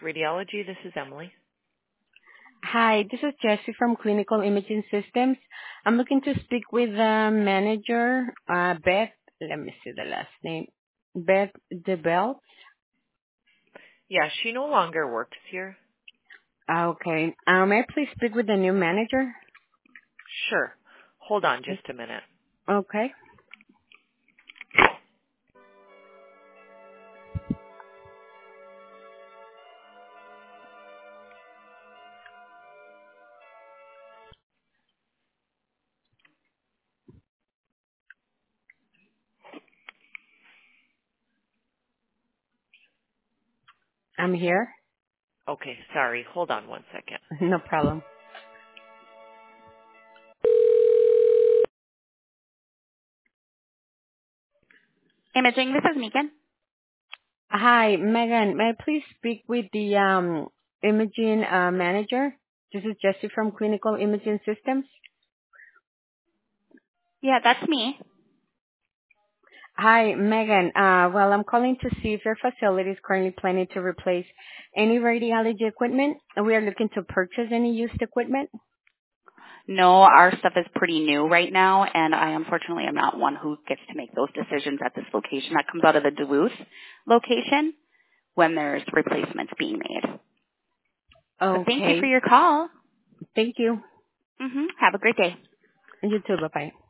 Radiology. This is Emily. Hi, this is Jessie from Clinical Imaging Systems. I'm looking to speak with the manager, Beth. Let me see the last name. Beth DeBell. Yeah, she no longer works here. Okay. May I please speak with the new manager? Sure. Hold on just a minute. Okay. I'm here. Okay, sorry. Hold on one second. No problem. Imaging, this is Megan. Hi, Megan. May I please speak with the imaging manager? This is Jessie from Clinical Imaging Systems. Yeah, that's me. Hi, Megan. Well, I'm calling to see if your facility is currently planning to replace any radiology equipment. We are looking to purchase any used equipment. No, our stuff is pretty new right now, and I unfortunately am not one who gets to make those decisions at this location. That comes out of the Duluth location when there's replacements being made. But thank you for Okay. your call. Thank you. Have a great day. You too. Bye-bye.